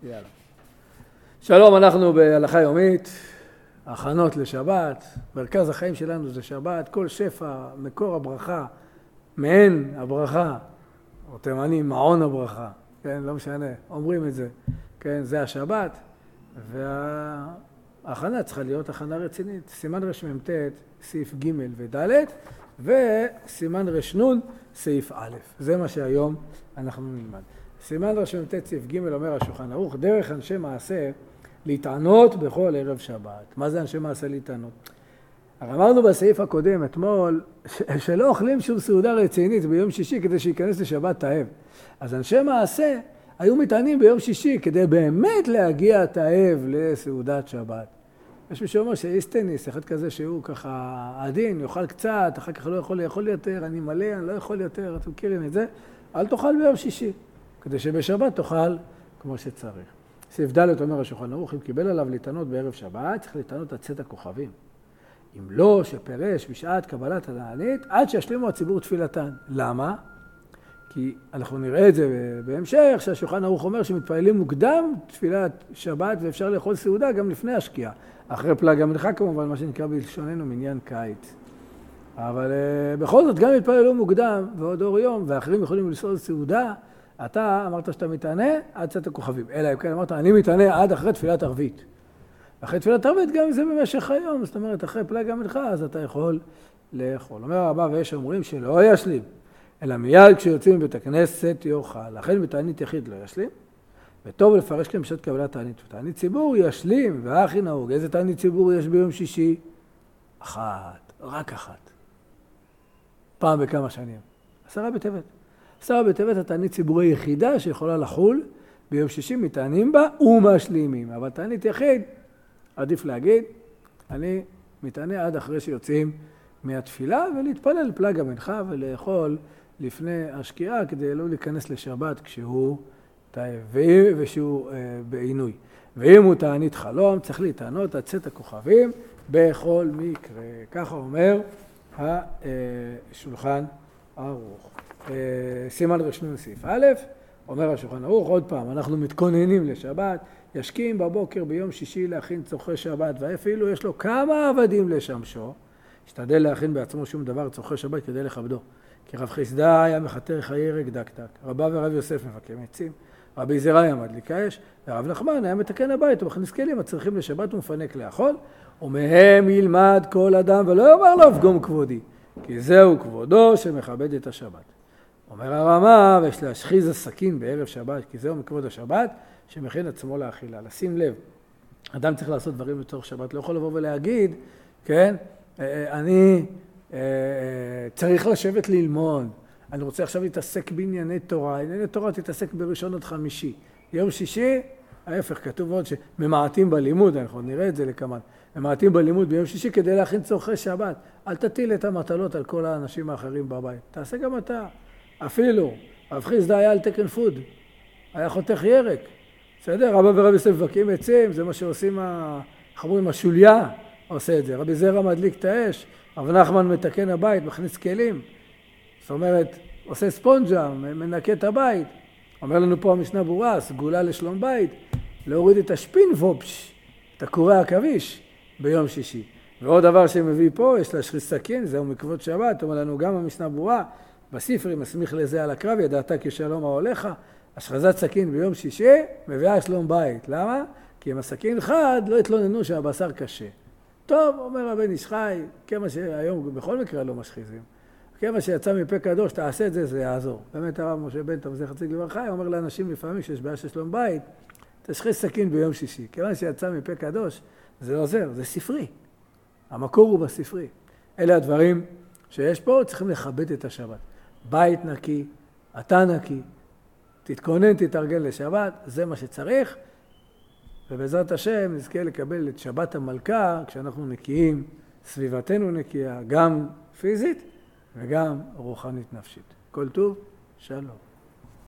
יאללה. שלום, אנחנו בהלכה יומית, הכנות לשבת, מרכז החיים שלנו זה שבת, כל שפע, מקור הברכה, מעין הברכה, או תימני, מעון הברכה, כן, לא משנה, אומרים את זה, כן, זה השבת, וההכנה צריכה להיות הכנה רצינית, סימן רמ"ט, סעיף ג' וד', וסימן רנ', סעיף א', זה מה שהיום אנחנו נלמד. סימן רמ"ט, סעיף ג' אומר השולחן ערוך, דרך אנשי מעשה, להתענות בכל ערב שבת. מה זה אנשי מעשה להתענות? אמרנו בסעיף הקודם אתמול שלא אוכלים שום סעודה רצינית ביום שישי כדי שייכנס לשבת תאב. אז אנשי מעשה היו מתענים ביום שישי כדי באמת להגיע תאב לסעודת שבת. יש מי שאומר שאיסטניס, אחד כזה שהוא ככה עדין, יאכל קצת, אחר כך לא יכול לאכול יותר, אני מלא, אני לא יכול יותר, אתם מכירים את זה, אל תאכל ביום שישי, כדי שבשבת תאכל כמו שצריך. סעיף ד' אומר השולחן ערוך, אם קיבל עליו להתענות בערב שבת, צריך להתענות עד צאת הכוכבים. אם לא, שפרש בשעת קבלת התענית, עד שישלימו הציבור תפילתן. למה? כי אנחנו נראה את זה בהמשך, שהשולחן ערוך אומר שמתפללים מוקדם תפילת שבת, ואפשר לאכול סעודה גם לפני השקיעה. אחרי פלג המנחה כמובן, מה שנקרא בלשוננו מניין קיץ. אבל בכל זאת, גם מתפללו מוקדם ועוד אור יום, ואחרים יכולים לסעוד סעודה, אתה אמרת שאתה מתענה עד צאת הכוכבים. אלא אם כן אמרת, אני מתענה עד אחרי תפילת ערבית. אחרי תפילת ערבית גם אם זה במשך היום, זאת אומרת, אחרי פלג המנחה, אז אתה יכול לאכול. אומר הרב, ויש אומרים שלא ישלים, אלא מיד כשיוצאים מבית הכנסת יאכל. לכן בתענית יחיד לא ישלים, וטוב לפרש להם בשעת קבלת תענית. תענית ציבור ישלים, והכי נהוג. איזה תענית ציבור יש ביום שישי? אחת, רק אחת. פעם בכמה שנים. 10 בטבת. 10 בטבת התענית ציבורי יחידה שיכולה לחול, ביום שישי מתענים בה ומשלימים. אבל תענית יחיד, עדיף להגיד, אני מתענה עד אחרי שיוצאים מהתפילה, ולהתפלל פלג המנחה ולאכול לפני השקיעה, כדי לא להיכנס לשבת כשהוא תאב, ושהוא בעינוי. ואם הוא תענית חלום, צריך להתענות עד צאת הכוכבים בכל מקרה. ככה אומר השולחן ערוך. סימן רנ' סעיף א', אומר השולחן ערוך, עוד פעם, אנחנו מתכוננים לשבת, ישכים בבוקר ביום שישי להכין צורכי שבת, ואפילו יש לו כמה עבדים לשמשו, השתדל להכין בעצמו שום דבר צורכי שבת כדי לכבדו. כי רב חיסדא היה מחתר חיי ירק דקדק, רבא ורב יוסף מבקם עצים, רבי זרע היה מדליק האש, ורב נחמן היה מתקן הבית ומכניס כלים הצריכים לשבת ומפנק לאכול, ומהם ילמד כל אדם ולא יאמר לו פגום כבודי, כי זהו כבודו שמכבד את השבת. אומר הרמה, ויש להשחיז הסכין בערב שבת, כי זהו מכבוד השבת, שמכין עצמו לאכילה. לשים לב, אדם צריך לעשות דברים לצורך שבת, לא יכול לבוא ולהגיד, כן, אני צריך לשבת ללמוד, אני רוצה עכשיו להתעסק בענייני תורה, ענייני תורה תתעסק בראשון עד חמישי. יום שישי, ההפך, כתוב עוד שממעטים בלימוד, אנחנו נראה את זה לכמה, ממעטים בלימוד ביום שישי כדי להכין צורכי שבת. אל תטיל את המטלות על כל האנשים האחרים בבית, תעשה גם אתה. אפילו, רב חיסדא היה על תקן פוד, היה חותך ירק. בסדר? רבא ורב יוסף מבקים עצים, זה מה שעושים החמורים, השוליה עושה את זה. רבי זרע מדליק את האש, רב נחמן מתקן הבית, מכניס כלים. זאת אומרת, עושה ספונג'ה, מנקה את הבית. אומר לנו פה המשנה ברורה, סגולה לשלום בית, להוריד את השפין וופש, את הקורא הכביש ביום שישי. ועוד דבר שמביא פה, יש להשחיז סכין, זהו מכבוד שבת, אומר לנו גם המשנה ברורה, בספרי מסמיך לזה על הקרב, ידעת כשלום ההולך, השחזת סכין ביום שישי מביאה שלום בית. למה? כי אם הסכין חד לא התלוננו שהבשר קשה. טוב, אומר הבן איש חי, כמה שהיום בכל מקרה לא משחיזים, כמה שיצא מפה קדוש, תעשה את זה, זה יעזור. באמת הרב משה בן תמזך חציג לברכה, אומר לאנשים לפעמים שיש בעיה של שלום בית, תשחיז סכין ביום שישי. כמה שיצא מפה קדוש, זה עוזר, זה ספרי. המקור הוא בספרי. אלה הדברים שיש פה, צריכים לכבד את השבת. בית נקי, אתה נקי, תתכונן, תתארגן לשבת, זה מה שצריך, ובעזרת השם נזכה לקבל את שבת המלכה, כשאנחנו נקיים, סביבתנו נקייה, גם פיזית וגם רוחנית נפשית. כל טוב, שלום.